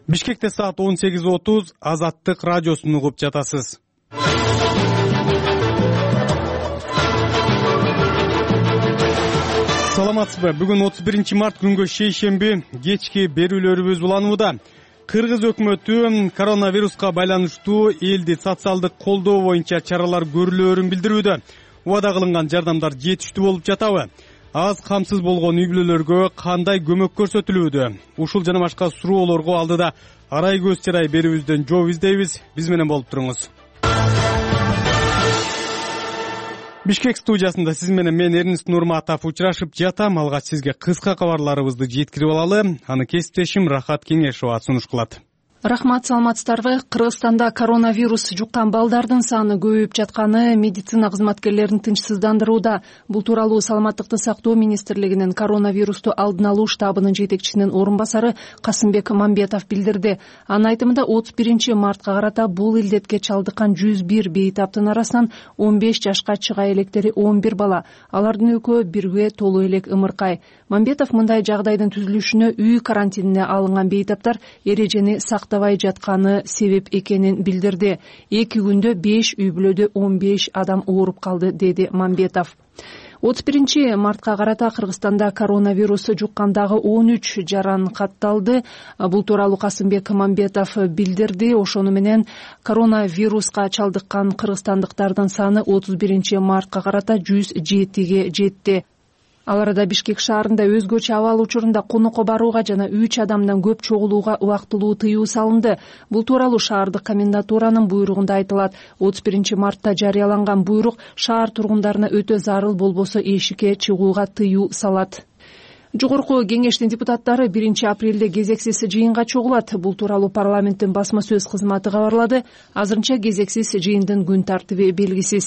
Бишкекте саат 18:30 Азаттык радиосун угуп жатасыз. Саламатсызбы? Бүгүн 31 март күнгө шейшемби кечки берүүлөрүбүз уланууда. Кыргыз өкмөтү коронавируска байланыштуу элди социалдык колдоо боюнча чаралар көрүлөөрүн билдирүүдө. Убада кылынган жардамдар жетиштүү болуп жатабы? Аз камсыз болгон үй бүлөлөргө кандай көмөк көрсөтүлүүдө? Ушул жана башка суроолорго алдыда арай көз чарай берүүбүздөн жооп издейбиз. Биз менен болуп туруңуз. Бишкек студиясында сиз менен мен Эрнест Нурматов учурашып жатам. Алгач сизге кыска кабарларыбызды жеткирип алалы. Аны кесиптешим Рахат Кеңешова сунуш кылат. Рахмат, саламатсыздарбы? Кыргызстанда коронавирус жуккан балдардын саны көбөйүп жатканы медицина кызматкерлерин тынчсыздандырууда. Бул тууралуу Саламаттыкты сактоо министрлигинин коронавирусту алдын алуу штабынын жетекчисинин орун басары Касымбек Мамбетов билдирди. Анын айтымында 31 мартка карата бул илдетке чалдыккан 101 бейтаптын арасынан 15 жашка чыга электери 11 бала. Алардын экөө бирге толуу элек ымыркай. Мамбетов мындай жагдайдын түзүлүшүнө үй карантинине алынган бейтаптар эрежени сактабай жатканы себеп экенин билдирди. 2 күндө 5 үй бүлөдө 15 адам ооруп калды, деди Мамбетов. 31 мартка карата Кыргызстанда коронавирус жуккандагы 13 жаран катталды. Бул тууралуу Касымбек Мамбетов билдирди. Ошону менен коронавируска чалдыккан кыргызстандыктардын саны 31 мартка карата 107ге жетти. Ал арада Бишкек шаарында өзгөчө абал учурунда конокко барууга жана 3 адамдан көп чогулууга убактылуу тыюу салынды. Бул тууралуу шаардык комендатуранын буйругунда айтылат. 31 мартта жарыяланган буйрук шаар тургундарына өтө зарыл болбосо эшикке чыгууга тыюу салат. Жогорку кеңештин депутаттары 1 апрелде кезексиз жыйынга чогулат. Бул тууралуу парламенттин басма сөз кызматы кабарлады. Азырынча кезексиз жыйындын күн тартиби белгисиз.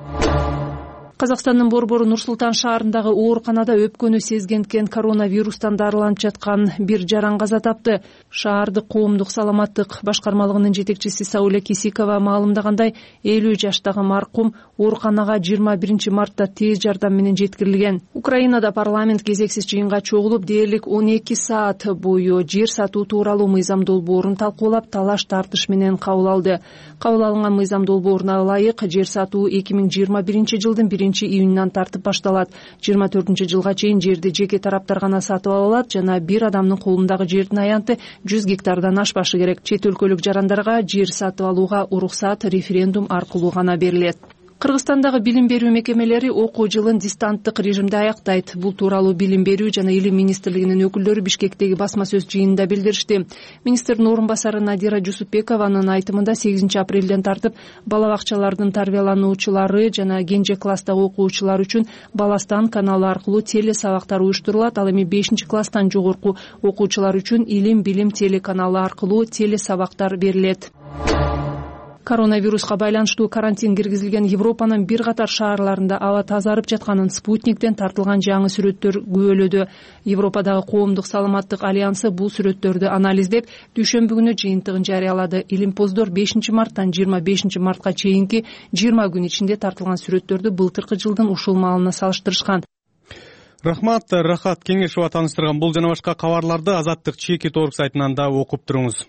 Казакстандын борбору Нур-Султан шаарындагы ооруканада өпкөнү сезгенткен коронавирустан дарыланып жаткан бир жаран каза тапты. Шаардык коомдук саламаттык башкармалыгынын жетекчиси Сауле Кисикова маалымдагандай, 50 жаштагы маркум ооруканага 21 мартта тез жардам менен жеткирилген. Украинада парламент кезексиз жыйынга чогулуп, дээрлик 12 саат бою жер сатуу тууралуу мыйзам долбоорун талкуулап, талаш тартыш менен кабыл алды. Кабыл алынган мыйзам долбооруна ылайык жер сатуу 2021 жылдын 1-июнунан тартып башталат. 24-жылга чейин жерди жеке тараптар гана сатып ала алат жана бир адамдын колундагы жердин аянты 100 гектардан ашпашы керек. Чет өлкөлүк жарандарга жер сатып алууга уруксат референдум аркылуу гана берилет. Кыргызстандагы билим берүү мекемелери окуу жылын дистанттык режимде аяктайт. Бул тууралуу билим берүү жана илим министрлигинин өкүлдөрү Бишкектеги басма сөз жыйынында билдиришти. Министрдин орун басары Надира Жусупбекованын айтымында 8 апрелден тартып бала бакчалардын тарбиялануучулары жана кенже класстагы окуучулар үчүн Баластан каналы аркылуу теле сабактар уюштурулат. Ал эми 5 класстан жогорку окуучулар үчүн Илим билим телеканалы аркылуу теле сабактар берилет. Коронавируска байланыштуу карантин киргизилген Европанын бир катар шаарларында аба тазарып жатканын Спутниктен тартылган жаңы сүрөттөр күбөлөдү. Европадагы коомдук саламаттык альянсы бул сүрөттөрдү анализдеп, дүйшөмбү күнү жыйынтыгын жарыялады. Илимпоздор 5 марттан 25 мартка чейинки 20 күн ичинде тартылган сүрөттөрдү былтыркы жылдын ушул маалына салыштырышкан. Рахмат, Рахат Кеңешова тааныштырган бул жана башка кабарларды Азаттык чеки.org сайтынан да окуп туруңуз.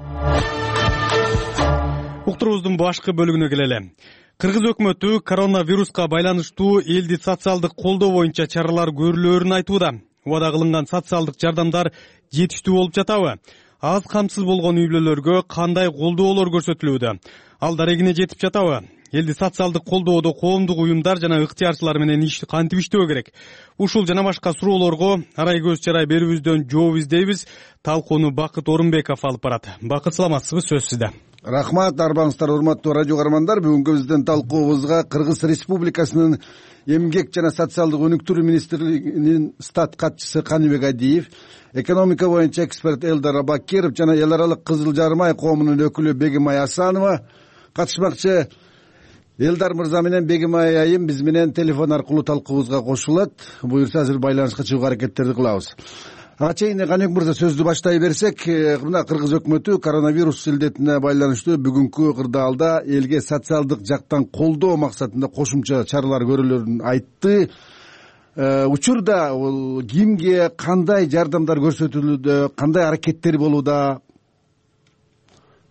Уктурубуздун башкы бөлүгүнө келели. Кыргыз өкмөтү коронавируска байланыштуу элди социалдык колдоо боюнча чаралар көрүлөөрүн айтууда. Убада кылынган социалдык жардамдар жетиштүү болуп жатабы? Аз камсыз болгон үй бүлөлөргө кандай колдоолор көрсөтүлүүдө? Ал дарегине жетип жатабы? Элди социалдык колдоодо коомдук уюмдар жана ыктыярчылар менен кантип иштөө керек? Ушул жана башка суроолорго арай көз чарай берүүбүздөн жооп издейбиз. Талкууну Бакыт Орунбеков алып барат. Бакыт, саламатсызбы? Сөз сизде. Рахмат, арбаңыздар, урматтуу радио кармандар. Бүгүнкү биздин талкуубузга Кыргыз Республикасынын эмгек жана социалдык өнүктүрүү министрлигинин стат катчысы Каныбек Адиев, экономика боюнча эксперт Элдар Абакиров жана эл аралык Кызыл Жарым ай коомунун өкүлү Бегимай Асанова катышмакчы. Элдар мырза менен Бегимай айым биз менен телефон аркылуу талкуубузга кошулат. Буюрса азыр байланышка чыгууга аракеттерди кылабыз. Ага чейин Каныбек мырза сөздү баштай берсек, мына Кыргыз өкмөтү коронавирус илдетине байланыштуу бүгүнкү кырдаалда элге социалдык жактан колдоо максатында кошумча чаралар көрүлөөрүн айтты. Учурда кимге кандай жардамдар көрсөтүлүүдө, кандай аракеттер болууда,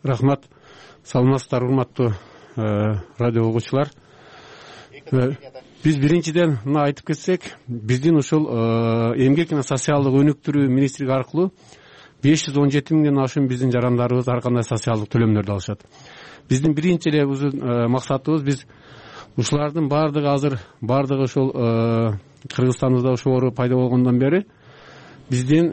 Рахмат. Саламатсыздар, урматтуу радио угуучулар. Биз биринчиден мына айтып кетсек, биздин ушул эмгек жана социалдык өнүктүрүү министрлиги аркылуу 517 миңден ашуун биздин жарандарыбыз ар кандай социалдык төлөмдөрдү алышат. Биздин биринчи эле максатыбыз биз ушулардын баардыгы азыр ушул Кыргызстаныбызда ушул оору пайда болгондон бери биздин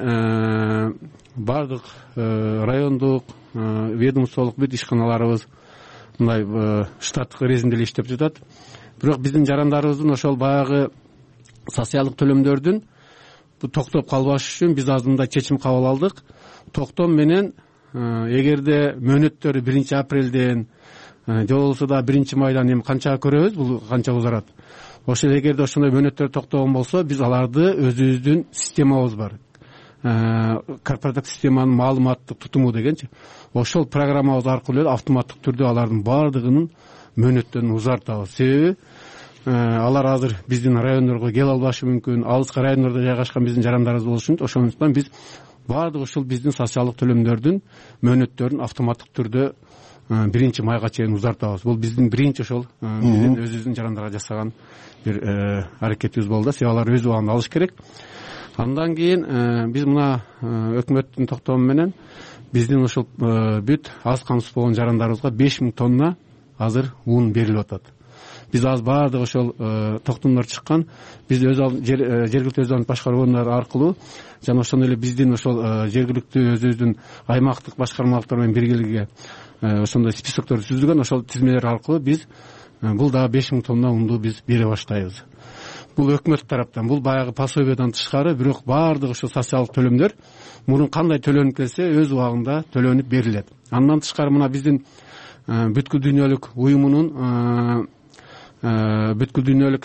баардык райондук ведомстволук бүт ишканаларыбыз мындай штаттык режимде эле иштеп жатат. Бирок биздин жарандарыбыздын ошол баягы социалдык төлөмдөрдүн токтоп калбаш үчүн биз азыр мындай чечим кабыл алдык. Токтом менен эгерде мөөнөттөрү 1 апрелден же болбосо да 1 майдан эми канча көрөбүз, бул канча узарат. Ошол эгерде ошондой мөөнөттөр токтогон болсо, биз аларды өзүбүздүн системабыз бар. Корпоративдик системанын маалыматтык тутуму дегенчи. Ошол программабыз аркылуу автоматтык түрдө алардын баардыгынын мөөнөттөрүн узартабыз. Себеби алар азыр биздин райондорго келе албашы мүмкүн, алыска райондордо жайгашкан биздин жарандарыбыз болушу үчүн ошондуктан биз баардык ушул биздин социалдык төлөмдөрдүн мөөнөттөрүн автоматтык түрдө 1 майга чейин узартабыз. Бул биздин биринчи ошол биздин өзүбүздүн жарандарга жасаган бир аракетибиз болду. Себеби алар өз убагында алыш керек. Андан кийин биз мына өкмөттүн токтому менен биздин ушул бүт аз камсыз болгон жарандарыбызга 5000 тонна азыр ун берилип атат. Биз азыр баардык ошол токтомдор чыккан. Биз жергиликтүү өз башкаруу органдары аркылуу жана ошондой эле биздин ошол жергиликтүү өзүбүздүн аймактык башкармалыктар менен биргеликке ошондой списокторду түзүлгөн. Ошол тизмелер аркылуу биз бул дагы 5000 тонна унду биз бере баштайбыз. Бул өкмөт тараптан, бул баягы пособиядан тышкары, бирок баардык ошо социалдык төлөмдөр мурун кандай төлөнүп келсе, өз убагында төлөнүп берилет. Андан тышкары мына биздин бүткүл дүйнөлүк уюмунун бүткүл дүйнөлүк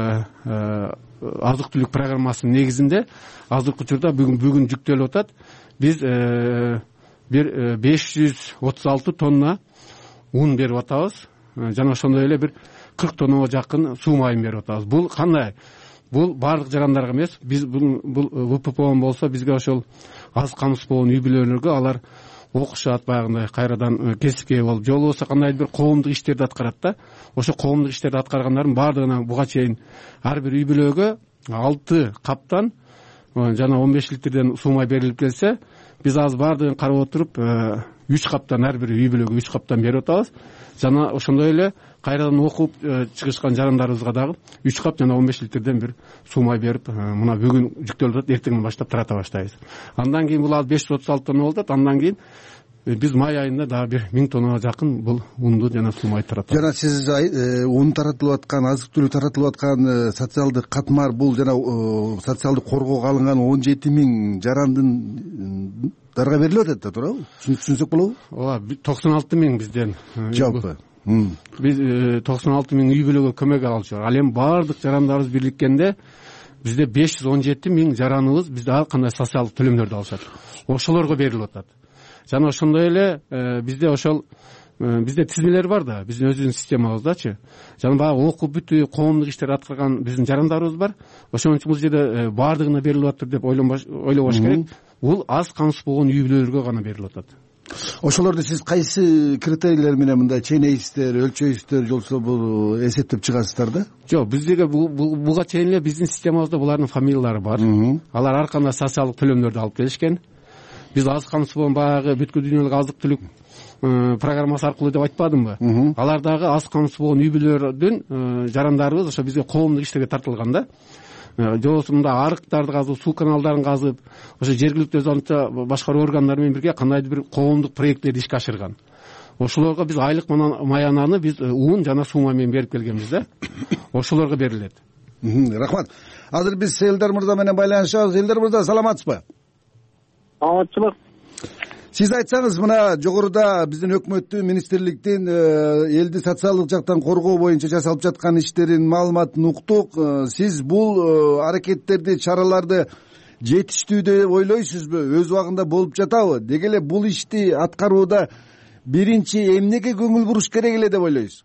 азык түлүк программасынын негизинде азыркы учурда бүгүн жүктөлүп атат. Биз бир 536 тонна ун берип атабыз жана ошондой эле бир 40 тоннага жакын суу майын берип атабыз. Бул кандай? Бул баардык жарандарга эмес. Биз бул ВППО болсо бизге ошол аз камсыз болгон үй бүлөлөргө алар окушат, баягындай кайрадан кесипке болуп, же болбосо кандайдыр бир коомдук иштерди аткарат да. Ошо коомдук иштерди аткаргандардын баардыгына буга чейин ар бир үй бүлөгө 6 каптан жана 15 литрден суу май берилип келсе, биз азыр баардыгын карап отуруп 3 каптан ар бир үй бүлөгө 3 каптан берип атабыз. Жана ошондой эле кайрадан окуп чыгышкан жарандарыбызга дагы 3 кап жана 15 литрден бир суу май берип, мына бүгүн жүктөлүп атат, эртеңден баштап тарата баштайбыз. Андан кийин бул 536 тонна болуп атат. Андан кийин биз май айында дагы бир 1000 тоннага жакын бул унду жана суу май таратабыз. Жана сиз ун таратылып аткан, азык түлүк таратылып аткан социалдык катмар, бул жана социалдык коргоого алынган 17 миң жарандын дарга берилип атат да, туурабы? Түшүнсөк болобу? Ооба, 96 миң бизден жалпы. Биз 96 миң үй бүлөгө көмөк алчу. Ал эми баардык жарандарыбыз бирликкенде бизде 517 миң жараныбыз бизде ар кандай социалдык төлөмдөрдү алышат. Ошолорго берилип атат. Жана ошондой эле бизде тизмелер бар да, биздин өзүбүздүн системабыздачы. Жана баягы окуп бүтүп коомдук иштерди аткарган биздин жарандарыбыз бар. Ошон үчүн бул жерде баардыгына берилип атыр деп ойлобош керек. Бул аз камсыз болгон үй бүлөлөргө гана берилип атат. Ошолорду сиз кайсы критерийлер менен мындай чейнейсиздер, өлчөйсүздөр, же болбосо бул эсептеп чыгасыздар да? Жок, биздеги буга чейин эле биздин системабызда булардын фамилиялары бар. Алар ар кандай социалдык төлөмдөрдү алып келишкен. Биз аз камсыз болгон баягы бүткүл дүйнөлүк азык түлүк программасы аркылуу деп айтпадымбы? Алар дагы аз камсыз болгон үй бүлөлөрдүн жарандарыбыз ошо бизге коомдук иштерге тартылган да. Же болбосо мында арыктарды казып, суу каналдарын казып, ошо жергиликтүү өз башкаруу органдары менен бирге кандайдыр бир коомдук проекттерди ишке ашырган. Ошолорго биз айлык маянаны биз ун жана суу май менен берип келгенбиз да. Ошолорго берилет. Рахмат. Азыр биз Элдар мырза менен байланышабыз. Элдар мырза, саламатсызбы? Саламатчылык. Сиз айтсаңыз, мына жогоруда биздин өкмөттүн, министрликтин элди социалдык жактан коргоо боюнча жасалып жаткан иштерин маалыматын уктук. Сиз бул аракеттерди, чараларды жетиштүү деп ойлойсузбу? Өз убагында болуп жатабы? Деги эле бул ишти аткарууда биринчи эмнеге көңүл буруш керек эле деп ойлойсуз?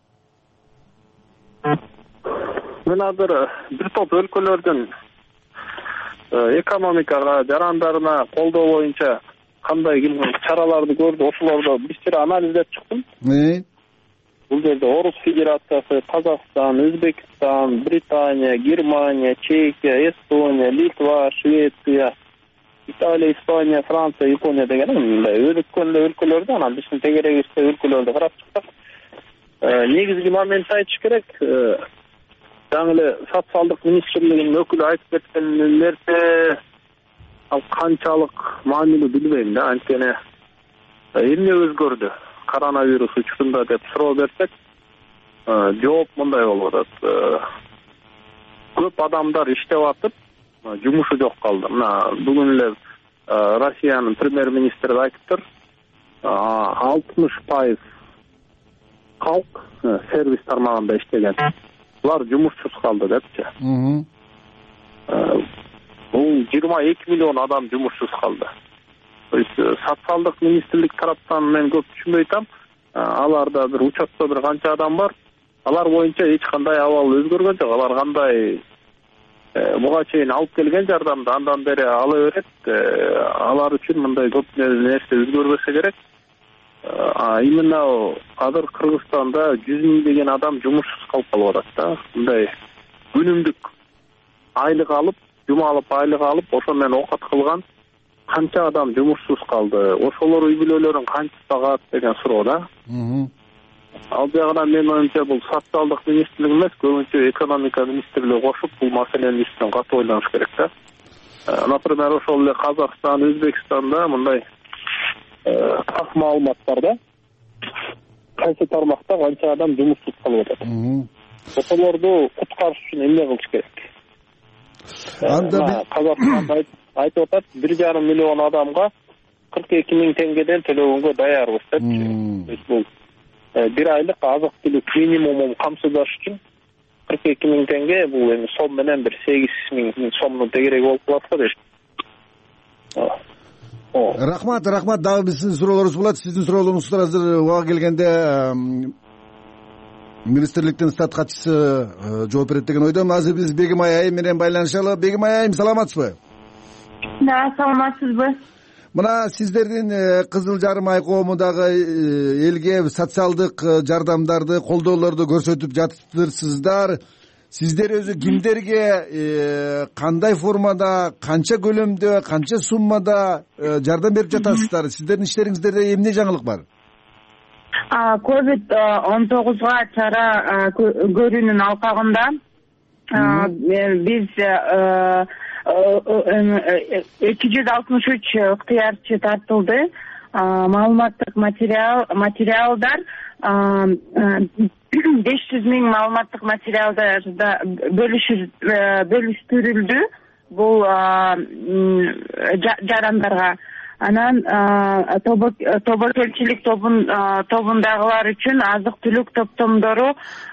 Мен азыр бир топ өлкөлөрдүн экономикага, жарандарына колдоо боюнча кандай ким чараларды көрдү, ошолорду бир анализдеп чыктым. Бул жерде Орус Федерациясы, Казакстан, Өзбекстан, Британия, Германия, Чехия, Эстония, Литва, Швеция, Италия, Испания, Франция, Япония деген мындай өнүккөн өлкөлөрдү, анан биздин тегерегибизде өлкөлөрдү карап чыктык. Негизги момент айтыш керек. Жаңы эле социалдык министрлигинин өкүлү айтып кеткен нерсе ал канчалык маанилүү билбейм да. Анткени эмне өзгөрдү коронавирус учурунда деп суроо берсек, жооп мындай болуп атат. Көп адамдар иштеп атып, жумушу жок калды. Мына бүгүн эле Россиянын премьер-министри айтыптыр. 60% калк сервис тармагында иштеген. Булар жумушсуз калды депчи. Бул 22 миллион адам жумушсуз калды. То есть социалдык министрлик тараптан мен көп түшүнбөй атам. Аларда бир учетто бир канча адам бар. Алар боюнча эч кандай абал өзгөргөн жок. Алар кандай буга чейин алып келген жардамды андан бери ала берет. Алар үчүн мындай көп нерсе өзгөрбөсө керек. Именно азыр Кыргызстанда 100 миңдеген адам жумушсуз калып калып атат да. Мындай күнүмдүк айлык алып, жума алып айлык алып, ошо менен окат кылган канча адам жумушсуз калды. Ошолор үй бүлөлөрүн канча сагат деген суроо да. Ал жагынан мен оюмча бул социалдык министрлик эмес, көбүнчө экономика министрлиги кошуп бул маселенин үстүнөн катуу ойлоnuш керек да. Например, ошол эле Казакстан, Өзбекстанда мындай так маалымат бар да. Кайсы тармакта канча адам жумушсуз калып атат. Ошолорду куткарыш үчүн эмне кылыш керек? Анда Казакстан айтып атат, 1,5 миллион адамга 42 миң теңгеден төлөгөнгө даярбыз депчи. Бул бир айлык азык-түлүк минимумун камсыздаш үчүн 42 миң теңге, бул эми сом менен бир 8 миң сомдун тегереги болуп калат го дейт. Рахмат. Дагы биздин суроолорубуз болот. Сиздин суроолоруңуздар азыр убага келгенде министрликтин стат катчысы жооп берет деген ойдомун. Азыр биз Бегимай айым менен байланышалы. Бегимай айым, саламатсызбы? Да, саламатсызбы. Мына сиздердин Кызыл Жарым ай коому дагы элге социалдык жардамдарды, колдоолорду көрсөтүп жатыптырсыздар. Сиздер өзү кимдерге кандай формада, канча көлөмдө, канча суммада жардам берип жатасыздар? Сиздердин иштериңиздерде эмне жаңылык бар? COVID-19 чара көрүүнүн алкагында биз 263 ыктыярчы тартылды. Маалыматтык материалдар 500 миң маалыматтык материалдарда бөлүштүрүлдү бул жарандарга. Анан тобокелчилик тобундагылар үчүн азык-түлүк топтомдору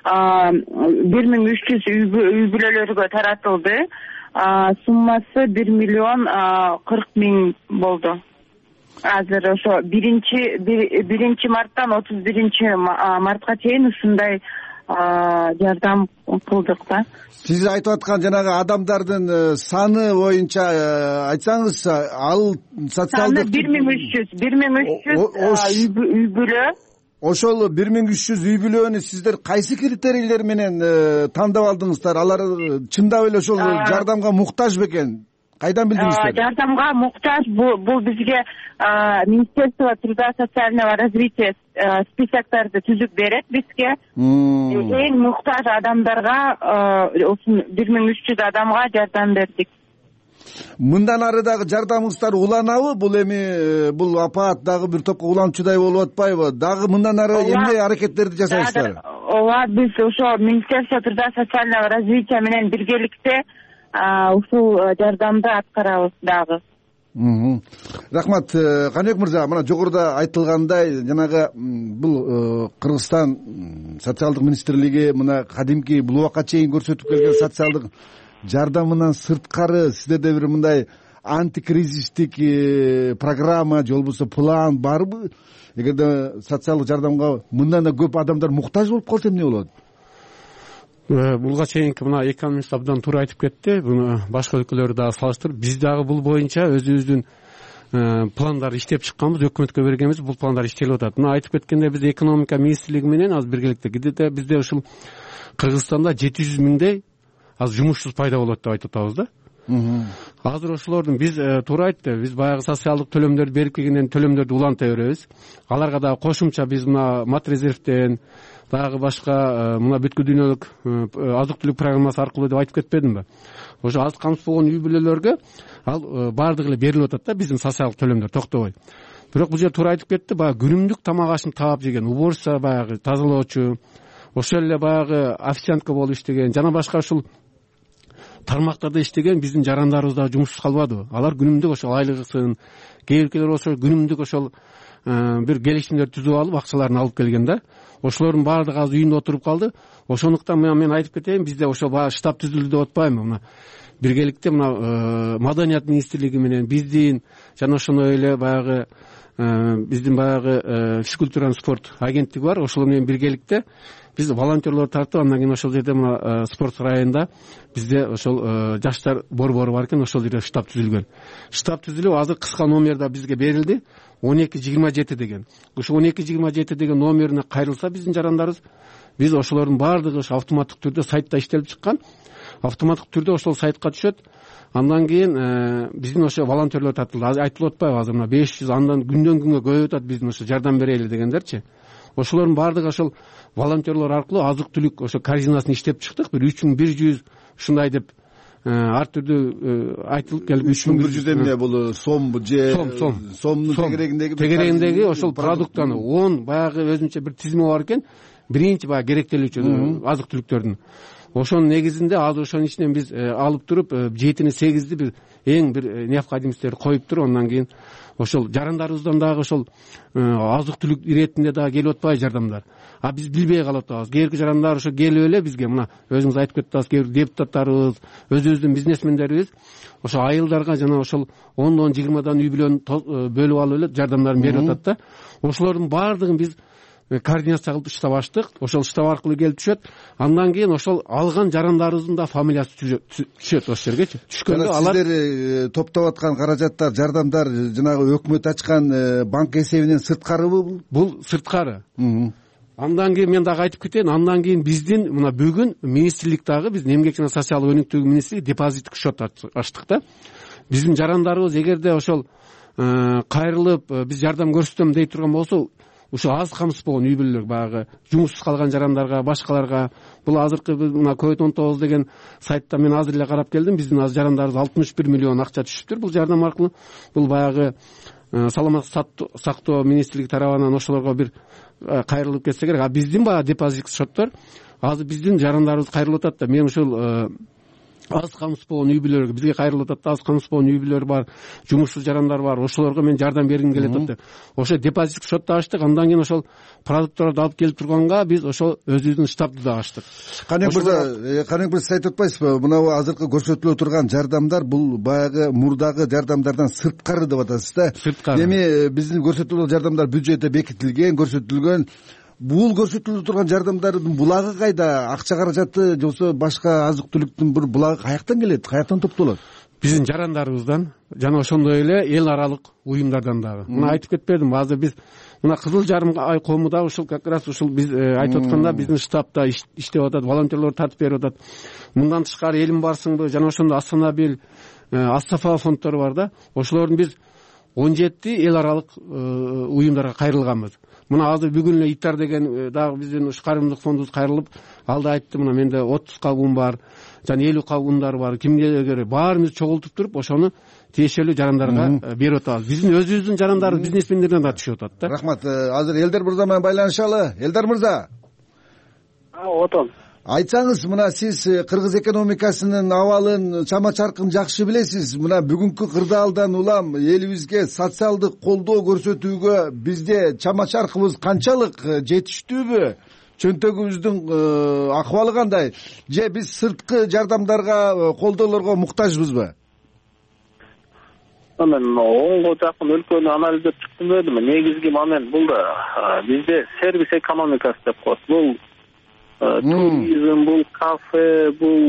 1300 үй бүлөлөргө таратылды. Суммасы 1 миллион 40 миң болду. Азыр ошо 1 марттан 31 мартка чейин ушундай жардам кылдык да. Сиз айтып аткан жанагы адамдардын саны боюнча айтсаңыз, ал социалдык 1300 үй бүлө. Ошол 1300 үй бүлөнү сиздер кайсы критерийлер менен тандап алдыңыздар? Алар чындап эле ошол жардамга муктаж бекен? Кайдан билдиңиздер? Жардамга муктаж бул бизге Министерство труда и социального развития списоктарды түзүп берет бизге. Эң муктаж адамдарга 1300 адамга жардам бердик. Мындан ары дагы жардамыңыздар уланабы? Бул эми бул апаат дагы бир топко уланчудай болуп атпайбы? Дагы мындан ары эмне аракеттерди жасайсыздар? Ооба, биз ошо Министерство труда и социального развития менен биргеликте ушул жардамды аткарабыз дагы. Рахмат. Каныбек мырза, мына жогоруда айтылгандай, жанагы бул Кыргызстан социалдык министрлиги мына кадимки бул убакка чейин көрсөтүп келген социалдык жардамынан сырткары сиздерде бир мындай антикризистик программа же болбосо план барбы? Эгерде социалдык жардамга мындан да көп адамдар муктаж болуп калса эмне болот? Буга чейинки мына экономист абдан туура айтып кетти. Буну башка өлкөлөр дагы салыштырып, биз дагы бул боюнча өзүбүздүн пландар иштеп чыкканбыз, өкмөткө бергенбиз. Бул пландар иштелип атат. Мына айтып кеткенде биз экономика министрлиги менен азыр биргеликте где-то бизде ушул Кыргызстанда 700 миңдей азыр жумушсуз пайда болот деп айтып атабыз да. Азыр ошолордун биз туура айтты, биз баягы социалдык төлөмдөрдү берип келгенден төлөмдөрдү уланта беребиз. Аларга дагы кошумча биз мына мат резервден дагы башка мына бүткүл дүйнөлүк азык түлүк программасы аркылуу деп айтып кетпедимби? Ошо аз камсыз болгон үй бүлөлөргө ал баардыгы эле берилип атат да, биздин социалдык төлөмдөр токтобой. Бирок бул жер туура айтып кетти, баягы күнүмдүк тамак ашын таап жеген, уборщица баягы тазалоочу, ошол эле баягы официантка болуп иштеген жана башка ушул тармактарда иштеген биздин жарандарыбыз дагы жумушсуз калбадыбы? Алар күнүмдүк ошол айлыгысын, кээ биркелер болсо күнүмдүк ошол бир келишимдер түзүп алып акчаларын алып келген да. Ошолордун баардыгы азыр үйүндө отуруп калды. Ошондуктан мен айтып кетейин, бизде ошол баягы штаб түзүлдү деп атпаймынбы? Мына биргеликте мына маданият министрлиги менен биздин жана ошондой эле баягы биздин баягы физкультура спорт агенттиги бар. Ошол менен биргеликте биз волонтерлор тартып, андан кийин ошол жерде мына спорт сарайында бизде ошол жаштар борбору бар экен, ошол жерде штаб түзүлгөн. Штаб түзүлүп, азыр кыска номерде бизге берилди. 1227 деген. Ошо 1227 деген номерине кайрылса биздин жарандарыбыз, биз ошолордун баардыгы ошо автоматтык түрдө сайтта иштелип чыккан. Автоматтык түрдө ошол сайтка түшөт. Андан кийин биздин ошо волонтерлор тартылды. Айтылып атпайбы азыр мына 500 андан күндөн күнгө көбөйүп атат биздин ошо жардам берели дегендерчи. Ошолордун баардыгы ошол волонтерлор аркылуу азык түлүк ошо корзинасын иштеп чыктык. Бир 3100 ушундай деп ар түрдүү айтылып келип 3100 эмне бул сомбу же сомдун тегерегиндеги ошол продуктаны 10 баягы өзүнчө бир тизими бар экен. Биринчи баягы керектелүүчү азык түлүктөрдүн. Ошонун негизинде азыр ошонун ичинен биз алып туруп 7-8 бир эң бир необходимостьтерди коюп туруп, андан кийин ошол жарандарыбыздан дагы ошол азык түлүк иретинде дагы келип атпайбы жардамдар. А биз билбей калып атабыз. Кээ бирки жарандар ошо келип эле бизге мына өзүңүз айтып кеттиңиз, кээ бир депутаттарыбыз, өзүбүздүн бизнесмендерибиз ошо айылдарга жана ошол 10-20 үй бүлөнү бөлүп алып эле жардамдарын берип атат да. Ошолордун баардыгын биз координация кылып штаб ачтык. Ошол штаб аркылуу келип түшөт. Андан кийин ошол алган жарандарыбыздын да фамилиясы түшөт ошол жергечи. Түшкөндө алар сиздер топтоп аткан каражаттар, жардамдар жанагы өкмөт ачкан банк эсебинен сырткарыбы? Бул сырткары. Андан кийин мен дагы айтып кетейин, андан кийин биздин мына бүгүн министрлик дагы биздин эмгек жана социалдык өнүктүү министрлиги депозиттик счет ачтык да. Биздин жарандарыбыз эгерде ошол кайрылып биз жардам көрсөтөм дей турган болсо, ушул аз камсыз болгон үй бүлөлөр баягы жумушсуз калган жарандарга, башкаларга, бул азыркы мына COVID-19 деген сайтта мен азыр эле карап келдим, биздин азыр жарандарыбыз 61 миллион акча түшүптүр бул жардам аркылуу. Бул баягы саламаттык сактоо министрлиги тарабынан ошолорго бир кайрылып кетсе керек. А биздин баягы депозиттик счеттор азыр биздин жарандарыбыз кайрылып атат да. Мен ушул аз камсыз болгон үй бүлөлөргө бизге кайрылып атат да, аз камсыз болгон үй бүлөлөр бар, жумушсуз жарандар бар, ошолорго мен жардам бергим келет атат. Ошо депозиттик счетту ачтык, андан кийин ошол продукттарды алып келип турганга биз ошол өзүбүздүн штабты да ачтык. Канек мырза, сиз айтып атпайсызбы, мына азыркы көрсөтүлө турган жардамдар бул баягы мурдагы жардамдардан сырткары деп атасыз да. Сырткары. Эми биздин көрсөтүлгөн жардамдар бюджетте бекитилген, көрсөтүлгөн. Бул көрсөтүлүп турган жардамдардын булагы кайда? Акча каражаты же болбосо башка азык түлүктүн бир булагы каяктан келет? Каяктан топтолот? Биздин жарандарыбыздан жана ошондой эле эл аралык уюмдардан дагы. Мына айтып кетпедимби, азыр биз мына Кызыл Жарым ай коому да ушул как раз ушул биз айтып атканда биздин штабта иштеп атат, волонтерлор тартып берип атат. Мындан тышкары Элим барсыңбы жана ошондой Астанабил, Астафа фонддору бар да. Ошолордун биз 17 эл аралык уюмдарга кайрылганбыз. Мына азыр бүгүн эле Итар деген дагы биздин уш карымдык фондубуз кайрылып, алда айтты, мына менде 30 кабун бар, жана 50 кабундар бар. Кимге баарыбызды чогултуп туруп, ошону тиешелүү жарандарга берип атабыз. Биздин өзүбүздүн жарандарыбыз бизнесмендерден да түшүп атат да. Рахмат. Азыр Элдар мырза менен байланышалы. Элдар мырза. Отон. Айтсаңыз, мына сиз кыргыз экономикасынын абалын, чама чаркын жакшы билесиз. Мына бүгүнкү кырдаалдан улам элибизге социалдык колдоо көрсөтүүгө бизде чама чаркыбыз канчалык, жетиштүүбү? Чөнтөгүбүздүн акыбалы кандай? Же биз сырткы жардамдарга, колдоолорго муктажбызбы? Мен онго жакын өлкөнү анализдеп чыктым дедим. Негизги момент бул да бизде сервис экономикасы деп коет. Бул туризм, бул кафе, бул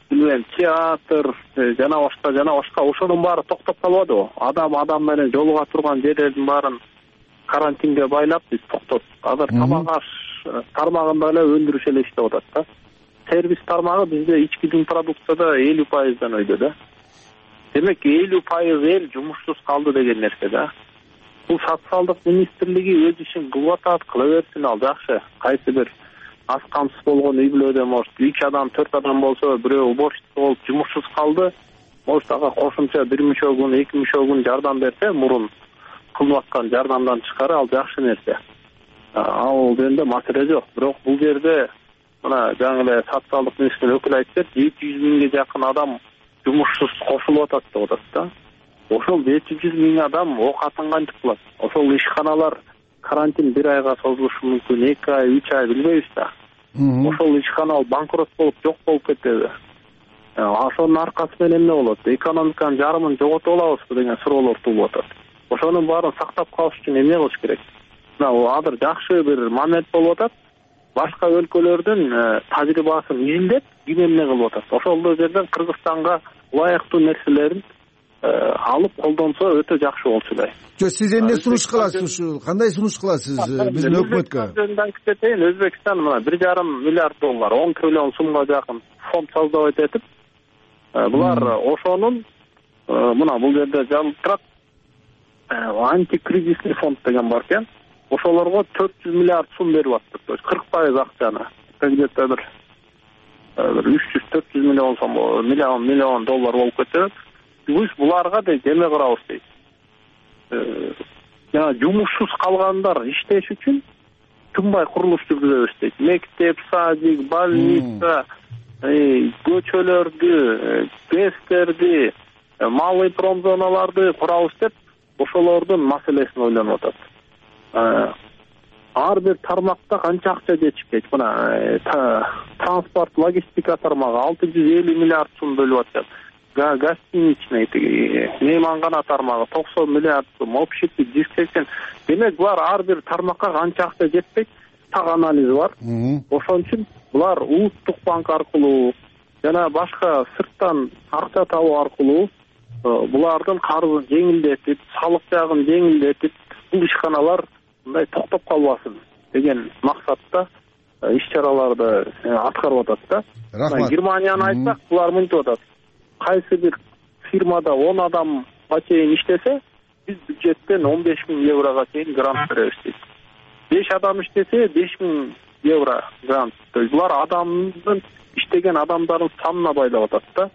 билбейм, театр жана башка ошонун баары токтоп калбадыбы? Адам менен жолуга турган жерлердин баарын карантинге байлап биз токтоттук. Азыр тамак аш тармагында эле өндүрүш эле иштеп атат да. Сервис тармагы бизде ички жүн продукцияда 50%дан өйдө да. Демек 50% эл жумушсуз калды деген нерсе да. Бул социалдык министрлиги өз ишин кылып атат, кыла берсин, ал жакшы. Кайсы бир аз камсыз болгон үй бүлөдө может 3 адам, 4 адам болсо, бирөө уборщица болуп жумушсуз калды, может ага кошумча 1 мүчө күн, 2 мүчө күн жардам берсе, мурун кылып аткан жардамдан тышкары ал жакшы нерсе. Ал жерде маселе жок. Бирок бул жерде мына жаңы эле социалдык министрлик өкүлү айтты, 700 миңге жакын адам жумушсуз кошулуп атат деп атат да. Ошол 700 миң адам окатын кантип кылат? Ошол ишканалар карантин 1 айга созулушу мүмкүн, 2 ай, 3 ай билбейбиз да. Ошол ишкана банкрот болуп жок болуп кетеби? Ошонун аркасы менен эмне болот? Экономиканын жарымын жоготуп алабызбы деген суроолор туулуп атат. Ошонун баарын сактап калыш үчүн эмне кылыш керек? Мына азыр жакшы бир момент болуп атат. Башка өлкөлөрдүн тажрыйбасын изилдеп, ким эмне кылып атат. Ошол жерден Кыргызстанга ылайыктуу нерселерин алып колдонсо өтө жакшы болчу эле. Жок, сиз эмне сунуш кыласыз ушул? Кандай сунуш кыласыз биздин өкмөткө? Өзбекстан мына 1,5 миллиард доллар, 10 триллион сумга жакын фонд создавать этип, булар ошонун мына бул жерде жазылып антикризисный фонд деген бар экен. Ошолорго 400 миллиард сум берип аттык. То есть 40% акчаны. Где-то бир 300-400 миллион сом, миллион доллар болуп кетет. Биз буларга да эме кырабыз дейт. Жана жумушсуз калгандар иштеш үчүн тынбай курулуш жүргүзөбүз дейт. Мектеп, садик, больница, көчөлөрдү, ГЭСтерди, малый промзоналарды курабыз деп ошолордун маселесин ойлонуп атат. Ар бир тармакта канча акча жетишпейт. Мына транспорт, логистика тармагы 650 миллиард сум бөлүп атат. Гостиничный, мейманкана тармагы 90 миллиард сум, общепит 180. Демек булар ар бир тармакка канча акча жетпейт, так анализ бар. Ошон үчүн булар улуттук банк аркылуу жана башка сырттан акча табуу аркылуу булардын карызын жеңилдетип, салык жагын жеңилдетип, бул ишканалар мындай токтоп калбасын деген максатта иш-чараларды аткарып атат да. Рахмат. Германияны айтсак, булар мынтип атат. Кайсы бир фирмада 10 адамга чейин иштесе, биз бюджеттен 15 000 еврого чейин грант беребиз дейт. 5 адам иштесе 5 000 евро грант. То есть булар адамдын иштеген адамдардын санына байлап атат да.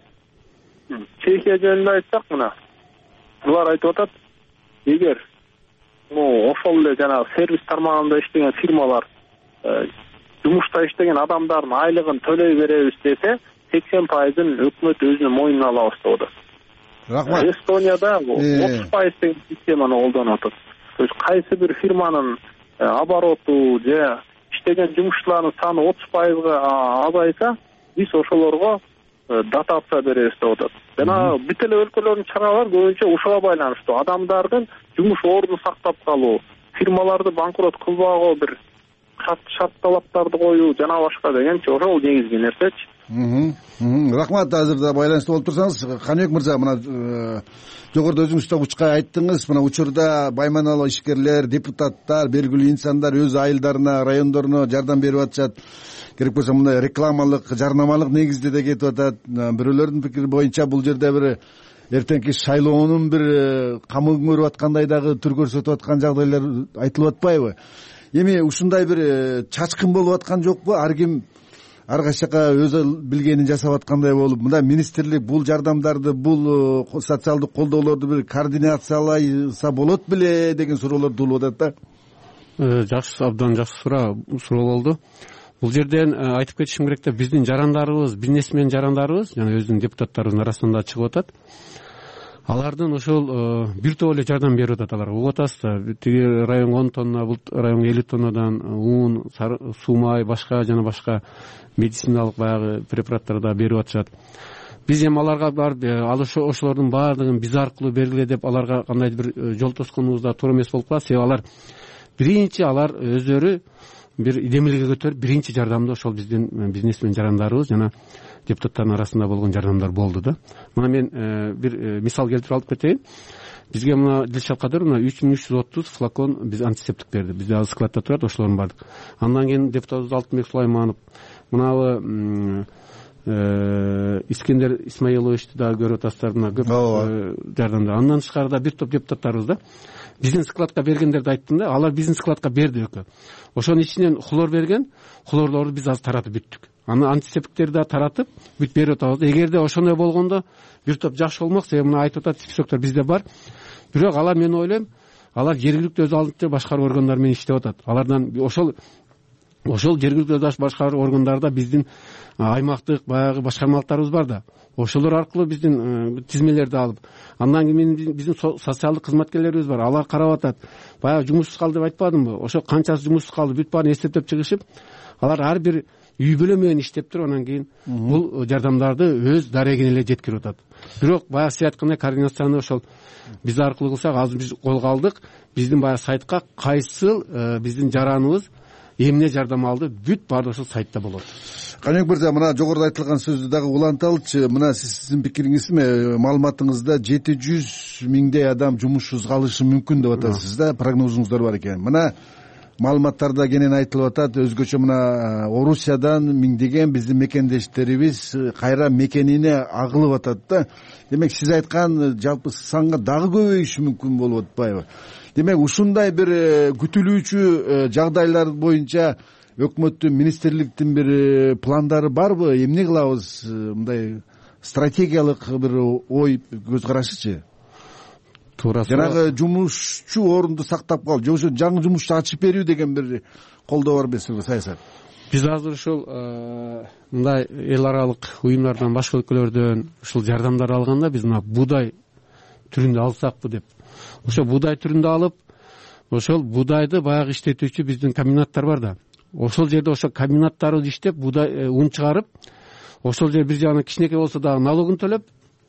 Чехия жөнүндө айтсак, мына булар айтып атат, эгер ошол эле жана сервис тармагында иштеген фирмалар жумушта иштеген адамдардын айлыгын төлөй беребиз десе, 80%-ын өкмөт өзүнүн мойнуна алабыз деп атат. Рахмат. Эстонияда 30% деген системаны колдонуп атат. То есть кайсы бир фирманын обороту же иштеген жумушчулардын саны 30%га азайса, биз ошолорго дотация беребиз деп атат. Жана бүт эле өлкөлөрдүн чаралары көбүнчө ушуга байланыштуу. Адамдардын жумуш ордун сактап калуу, фирмаларды банкрот кылбагуу, бир шарт талаптарды коюу жана башка дегенчи ошол негизги нерсечи. Рахмат, азырда байланышта болуп турсаңыз. Каныбек мырза, мына жогоруда өзүңүз да учкай айттыңыз. Мына учурда байманалы ишкерлер, депутаттар, белгилүү инсандар өз айылдарына, райондоруна жардам берип атышат. Керек болсо мындай рекламалык, жарнамалык негизде да кетип атат. Бирөөлөрдүн пикири боюнча бул жерде бир эртеңки шайлоонун бир камын көрүп аткандай дагы түр көрсөтүп аткан жагдайлар айтылып атпайбы? Эми ушундай бир чачкын болуп аткан жокпу? Ар ким ар кайсыка өз билгенин жасап аткандай болуп, мында министрлик бул жардамдарды, бул социалдык колдоолорду бир координациялайса болот беле деген суроолор туулуп атат да. Жакшы, абдан жакшы суроо болду. Бул жерден айтып кетишим керек да, биздин жарандарыбыз, бизнесмен жарандарыбыз жана өзүнүн депутаттарыбыздын арасында чыгып атат. Алардын ошол бир топ эле жардам берип атат аларга. Угуп атасыздар, тиги районго 10 тонна, бул районго 50 тоннадан ун, суу май, башка жана башка медициналык баягы препараттарды берип атышат. Биз эми аларга барып, ал ошолордун баардыгын биз аркылуу бергиле деп аларга кандайдыр бир жол тосконубуз да туура эмес болуп калат. Себеби алар биринчи алар өздөрү бир идемилге көтөрүп биринчи жардамды ошол биздин бизнесмен жарандарыбыз жана депутаттардын арасында болгон жардамдар болду да. Мына мен бир мисал келтирип алып кетейин. Бизге мына Дилшат Кадыров 3330 флакон биз антисептик берди. Бизде азыр складта турат, ошолордун бардык. Андан кийин депутатыбыз Алтынбек Сулайманов мынабы Искендер Исмаиловичти да көрүп атасыздар, мына көп жардамдар. Андан тышкары да бир топ депутаттарыбыз да биздин складка бергендерди айттым да, алар биздин складка берди экөө. Ошонун ичинен хлор берген, хлорлорду биз азыр таратып бүттүк. Аны антисептиктерди да таратып бүт берип атабыз. Эгерде ошондой болгондо бир топ жакшы болмок, себеби мына айтып атат списоктор бизде бар. Бирок алар, мен ойлойм, алар жергиликтүү өз алдынча башкаруу органдары менен иштеп атат. Алардан ошол жергиликтүү өз башкаруу органдарда биздин аймактык баягы башкармалыктарыбыз бар да. Ошолор аркылуу биздин тизмелерди алып, андан кийин биздин социалдык кызматкерлерибиз бар. Алар карап атат. Баягы жумушсуз калды деп айтпадымбы? Ошо канчасы жумушсуз калды, бүт баарын эсептеп чыгышып, алар ар бир үй бүлө менен иштеп туруп, анан кийин бул жардамдарды өз дарегине эле жеткирип атат. Бирок баягы сиз айткандай координацияны ошол биз аркылуу кылсак, азыр биз колго алдык. Биздин баягы сайтка кайсыл биздин жараныбыз эмне жардам алды, бүт баары ошол сайтта болот. Каныбек мырза, мына жогоруда айтылган сөздү дагы уланталычы. Мына сиздин пикириңизби, маалыматыңызда 700 миңдей адам жумушсуз калышы мүмкүн деп атасыз да, прогнозуңуздар бар экен. Мына маалыматтарда кенен айтылып атат, өзгөчө мына Орусиядан миңдеген биздин мекендештерибиз кайра мекенине агылып атат да. Демек сиз айткан жалпы санга дагы көбөйүшү мүмкүн болуп атпайбы? Демек ушундай бир күтүлүүчү жагдайлар боюнча өкмөттүн, министрликтин бир пландары барбы? Эмне кылабыз? Мындай стратегиялык бир ой, көз карашычы? Жанагы жумушчу орунду сактап кал, же ошо жаңы жумушчу ачып берүү деген бир колдоо бар эмеспи саясат? Биз азыр ушул мындай эл аралык уюмдардан, башка өлкөлөрдөн ушул жардамдар алганда, биз мына буудай түрүндө алсакпы деп. Ошо буудай түрүндө алып, ошол буудайды баягы иштетүүчү биздин комбинаттар бар да. Ошол жерде ошо комбинаттарды иштеп, буудай ун чыгарып, ошол жер бир жагынан кичинекей болсо дагы налогун төлөп,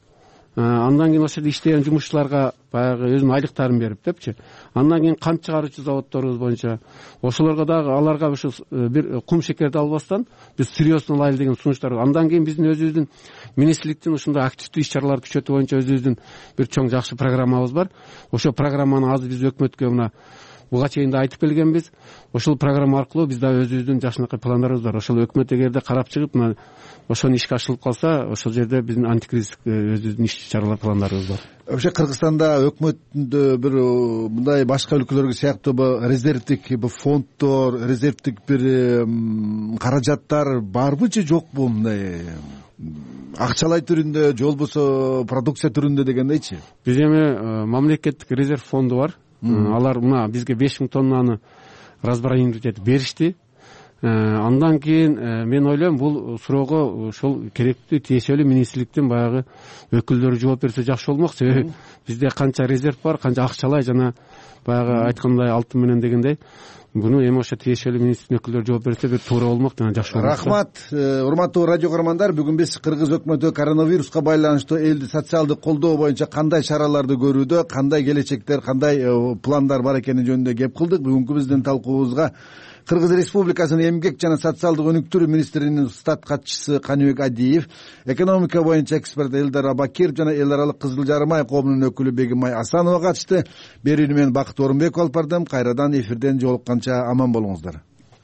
андан кийин ошол жерде иштеген жумушчуларга баягы өзүнүн айлыктарын берип депчи. Андан кийин кант чыгаруучу заводдорубуз боюнча ошолорго дагы, аларга ушу бир кум шекерди албастан биз сырьёсун алайлы деген сунуштар. Андан кийин биздин өзүбүздүн министрликтин ушундай активдүү иш-чаралар күчөтүү боюнча өзүбүздүн бир чоң жакшы программабыз бар. Ошол программаны азыр биз өкмөткө мына буга чейин да айтып келгенбиз. Ошол программа аркылуу биз да өзүбүздүн жакшынакай пландарыбыз бар. Ошол өкмөт эгерде карап чыгып, мына ошону ишке ашырылып калса, ошол жерде биздин антикризис өзүбүздүн иш-чаралар пландарыбыз бар. Вообще Кыргызстанда өкмөттүндө бир мындай башка өлкөлөргө сыяктуу резервдик фонддор, резервдик бир каражаттар барбы же жокпу, мындай акчалай түрүндө же болбосо продукция түрүндө дегендейчи? Биз эми мамлекеттик резерв фонду бар. Алар мына бизге 5000 тоннаны разбросать этип беришти. Андан кийин мен ойлойм, бул суроого ошол керектүү тиешелүү министрликтин баягы өкүлдөрү жооп берсе жакшы болмок. Себеби бизде канча резерв бар, канча акчалай, жана баягы айткандай алтын менен дегендей, буну эми ошо тиешелүү министрликтин өкүлдөрү жооп берсе бир туура болмок, жана жакшы болмок. Рахмат. Урматтуу радио көрөрмандар, бүгүн биз кыргыз өкмөтү коронавируска байланыштуу элди социалдык колдоо боюнча кандай чараларды көрүүдө, кандай келечектер, кандай пландар бар экени жөнүндө кеп кылдык. Бүгүнкү биздин талкуубузга Кыргыз Республикасынын эмгек жана социалдык өнүктүрүү министринин штат катчысы Каныбек Адиев, экономика боюнча эксперт Элдар Абакиров жана эл аралык Кызыл Жарым ай коомунун өкүлү Бегимай Асанова катышты. Берүүнү мен Бакыт Орунбеков алып бардым. Кайрадан эфирден жолукканча аман болуңуздар.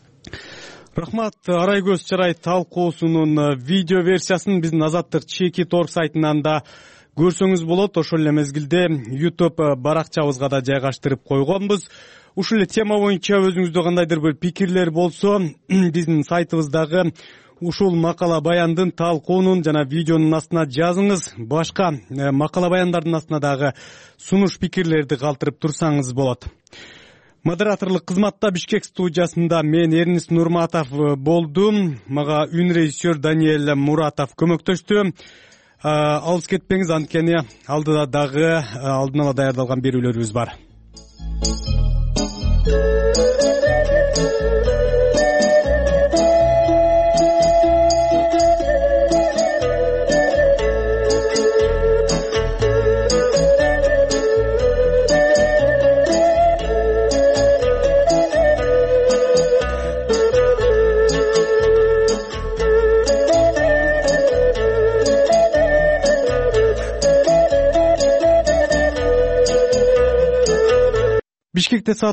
Рахмат. Арай көз чырай талкуусунун видео версиясын биздин Азаттык чеки торг сайтынан да көрсөңүз болот. Ошол эле мезгилде YouTube баракчабызга да жайгаштырып койгонбуз. Ушул эле тема боюнча өзүңүздө кандайдыр бир пикирлер болсо, биздин сайтыбыздагы ушул макала баяндын, талкуунун жана видеонун астына жазыңыз. Башка макала баяндардын астына дагы сунуш пикирлерди калтырып турсаңыз болот. Модераторлук кызматта Бишкек студиясында мен Эрнис Нурматов болдум. Мага үн режиссер Даниэль Муратов көмөктөштү. Алыс кетпеңиз, анткени алдыда дагы алдын ала даярдалган берүүлөрүбүз бар. Бишкекте саат